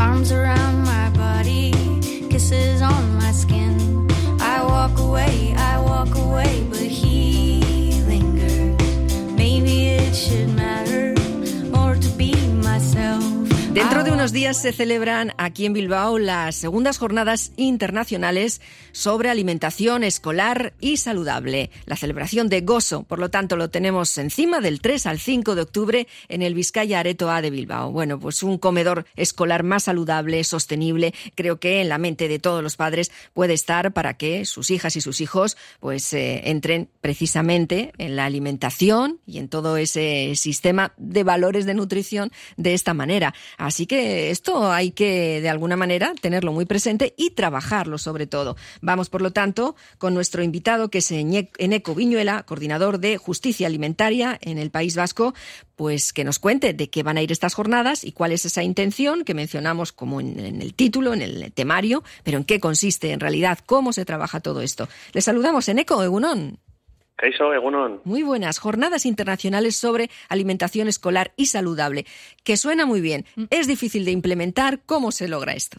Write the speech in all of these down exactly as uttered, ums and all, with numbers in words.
Arms around my body, kisses on my skin. I walk away, I walk away, but he lingers. Maybe it should matter more to be myself. Dentro de unos días se celebran aquí en Bilbao las segundas jornadas internacionales sobre alimentación escolar y saludable. La celebración de Gozo, por lo tanto, lo tenemos encima del tres al cinco de octubre en el Vizcaya Areto A de Bilbao. Bueno, pues un comedor escolar más saludable, sostenible, creo que en la mente de todos los padres puede estar para que sus hijas y sus hijos pues eh, entren precisamente en la alimentación y en todo ese sistema de valores de nutrición de esta manera. Así que esto hay que, de alguna manera, tenerlo muy presente y trabajarlo sobre todo. Vamos, por lo tanto, con nuestro invitado, que es Eneko Viñuela, coordinador de Justicia Alimentaria en el País Vasco, pues que nos cuente de qué van a ir estas jornadas y cuál es esa intención que mencionamos como en, en el título, en el temario, pero en qué consiste en realidad, cómo se trabaja todo esto. Les saludamos, Eneko, Egunon. Kaixo, Egunon. Muy buenas. Jornadas internacionales sobre alimentación escolar y saludable, que suena muy bien. Es difícil de implementar. ¿Cómo se logra esto?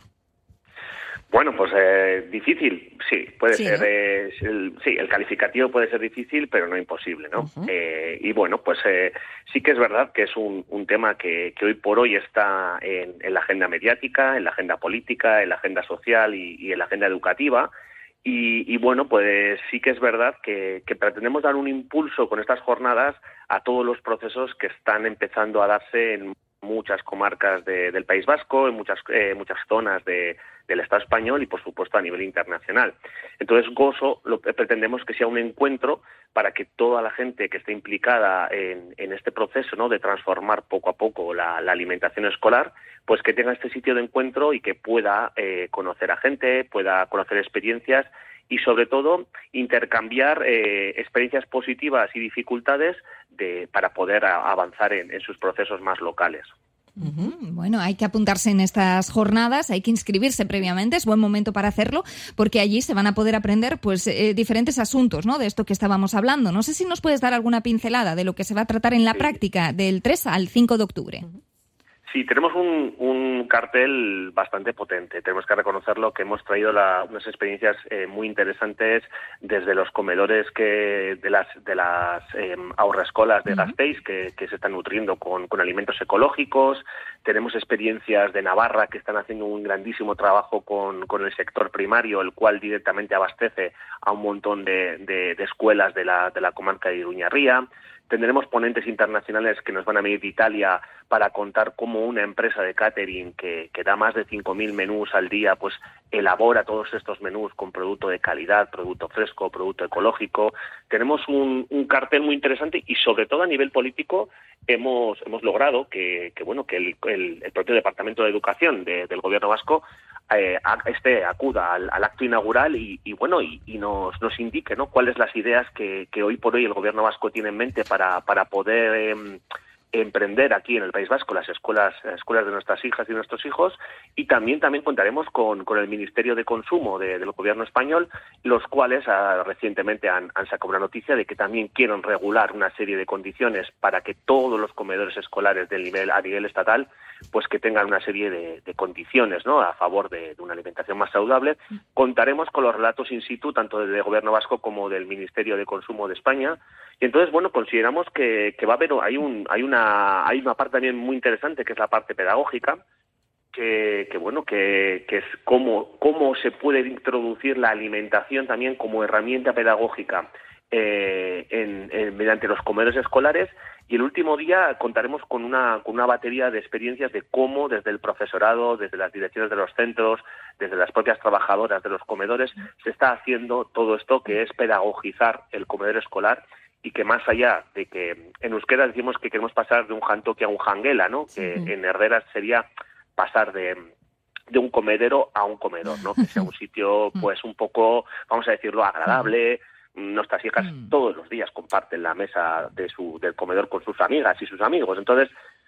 Bueno, pues eh, difícil, sí, puede sí, ser, ¿no? eh, el, sí, el calificativo puede ser difícil, pero no imposible, ¿no? Uh-huh. Eh, y bueno, pues eh, sí que es verdad que es un, un tema que, que hoy por hoy está en, en la agenda mediática, en la agenda política, en la agenda social y, y en la agenda educativa. Y, y bueno, pues sí que es verdad que, que pretendemos dar un impulso con estas jornadas a todos los procesos que están empezando a darse en muchas comarcas de, del País Vasco, en muchas eh, muchas zonas de, del Estado español y, por supuesto, a nivel internacional. Entonces, Gozo lo que pretendemos que sea un encuentro para que toda la gente que esté implicada en, en este proceso, ¿no?, de transformar poco a poco la, la alimentación escolar, pues que tenga este sitio de encuentro y que pueda eh, conocer a gente, pueda conocer experiencias y, sobre todo, intercambiar eh, experiencias positivas y dificultades de, para poder a, avanzar en, en sus procesos más locales. Uh-huh. Bueno, hay que apuntarse en estas jornadas, hay que inscribirse previamente, es buen momento para hacerlo, porque allí se van a poder aprender pues eh, diferentes asuntos, ¿no?, de esto que estábamos hablando. No sé si nos puedes dar alguna pincelada de lo que se va a tratar en la sí. práctica del tres al cinco de octubre. Uh-huh. Sí, tenemos un, un cartel bastante potente. Tenemos que reconocerlo, que hemos traído la, unas experiencias eh, muy interesantes desde los comedores que de las de las eh, ahorrescolas de uh-huh. Gasteiz que, que se están nutriendo con, con alimentos ecológicos. Tenemos experiencias de Navarra que están haciendo un grandísimo trabajo con, con el sector primario, el cual directamente abastece a un montón de, de, de escuelas de la, de la comarca de Iruñarría. Tendremos ponentes internacionales que nos van a venir de Italia para contar cómo una empresa de catering que, que da más de cinco mil menús al día, pues elabora todos estos menús con producto de calidad, producto fresco, producto ecológico. Tenemos un, un cartel muy interesante y, sobre todo, a nivel político hemos hemos logrado que, que bueno que el, el, el propio Departamento de Educación de, del Gobierno vasco eh, este acuda al, al acto inaugural y, y bueno y, y nos nos indique, ¿no?, cuáles las ideas que, que hoy por hoy el Gobierno vasco tiene en mente para para poder eh, emprender aquí en el País Vasco las escuelas las escuelas de nuestras hijas y nuestros hijos. Y también también contaremos con, con el Ministerio de Consumo de, del Gobierno español, los cuales ah, recientemente han, han sacado una noticia de que también quieren regular una serie de condiciones para que todos los comedores escolares del nivel a nivel estatal pues que tengan una serie de, de condiciones, ¿no?, a favor de, de una alimentación más saludable. Contaremos con los relatos in situ tanto del Gobierno vasco como del Ministerio de Consumo de España. Y entonces, bueno, consideramos que, que va a haber hay un hay una hay una parte también muy interesante, que es la parte pedagógica, que, que bueno que, que es cómo cómo se puede introducir la alimentación también como herramienta pedagógica eh, en, en, mediante los comedores escolares. Y el último día contaremos con una con una batería de experiencias de cómo desde el profesorado, desde las direcciones de los centros, desde las propias trabajadoras de los comedores, se está haciendo todo esto que es pedagogizar el comedor escolar. Y que más allá de que en euskera decimos que queremos pasar de un jantoki a un janguela, ¿no?, que sí. En herreras sería pasar de, de un comedero a un comedor, ¿no?, que sea un sitio pues un poco, vamos a decirlo, agradable. Nuestras hijas todos los días comparten la mesa de su del comedor con sus amigas y sus amigos. Entonces,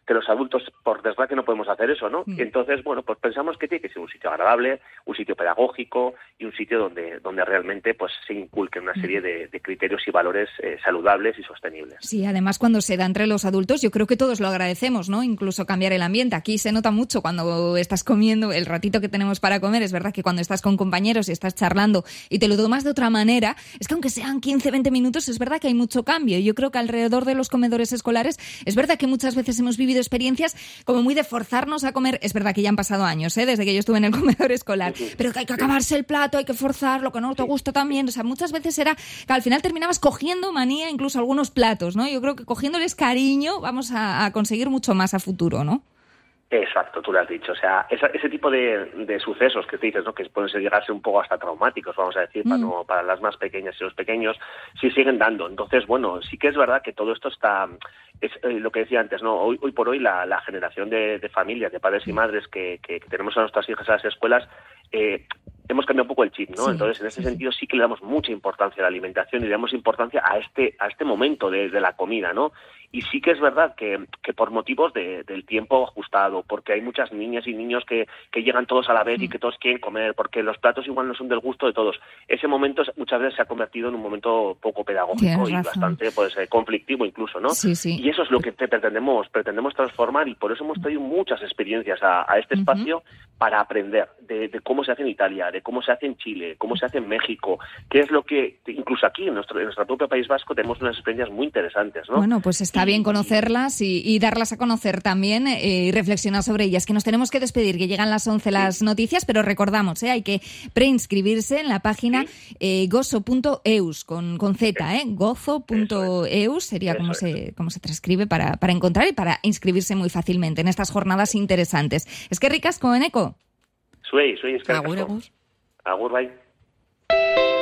que los adultos, por desgracia, no podemos hacer eso, ¿no? Mm. Entonces, bueno, pues pensamos que tiene que ser un sitio agradable, un sitio pedagógico y un sitio donde, donde realmente pues se inculquen una serie de, de criterios y valores eh, saludables y sostenibles. Sí, además cuando se da entre los adultos, yo creo que todos lo agradecemos, ¿no? Incluso cambiar el ambiente. Aquí se nota mucho cuando estás comiendo, el ratito que tenemos para comer, es verdad que cuando estás con compañeros y estás charlando y te lo tomas de otra manera, es que aunque sean quince, veinte minutos, es verdad que hay mucho cambio. Yo creo que alrededor de los comedores escolares, es verdad que muchas veces hemos vivido experiencias como muy de forzarnos a comer. Es verdad que ya han pasado años, ¿eh? Desde que yo estuve en el comedor escolar, sí, sí. Pero que hay que acabarse el plato, hay que forzar lo que no te gusta también. O sea, muchas veces era que al final terminabas cogiendo manía incluso algunos platos, ¿no? Yo creo que cogiéndoles cariño vamos a, a conseguir mucho más a futuro, ¿no? Exacto, tú lo has dicho. O sea, esa, ese tipo de, de sucesos que te dices, ¿no? Que pueden ser, llegarse un poco hasta traumáticos, vamos a decir, mm. para, no, para las más pequeñas y los pequeños, sí siguen dando. Entonces, bueno, sí que es verdad que todo esto está, es eh, lo que decía antes, ¿no? Hoy, hoy por hoy la, la generación de, de familias, de padres y madres que, que, que tenemos a nuestras hijas a las escuelas, eh, hemos cambiado un poco el chip, ¿no? Sí, Entonces, en ese sí, sentido sí que le damos mucha importancia a la alimentación y le damos importancia a este a este momento de, de la comida, ¿no? Y sí que es verdad que, que por motivos de, del tiempo ajustado, porque hay muchas niñas y niños que, que llegan todos a la vez y que todos quieren comer, porque los platos igual no son del gusto de todos. Ese momento muchas veces se ha convertido en un momento poco pedagógico y bastante pues eh, conflictivo incluso, ¿no? Sí, sí. Y eso es lo que pretendemos pretendemos transformar y por eso hemos traído muchas experiencias a, a este espacio uh-huh. para aprender de, de cómo se hace en Italia, de cómo se hace en Chile, cómo se hace en México, qué es lo que, incluso aquí en nuestro, en nuestro propio País Vasco tenemos unas experiencias muy interesantes, ¿no? Bueno, pues está bien conocerlas y, y darlas a conocer también eh, y reflexionar sobre ellas, que nos tenemos que despedir, que llegan las once las sí. noticias, pero recordamos, ¿eh? Hay que preinscribirse en la página sí. eh, gozo punto eus, con, con Z, ¿eh? gozo punto eus sería Eso como es. se, como se transcribe para, para encontrar y para inscribirse muy fácilmente en estas jornadas interesantes. Es que ricasco, Eneko. Suey, suey, es que Agur, agur. Agur, bye.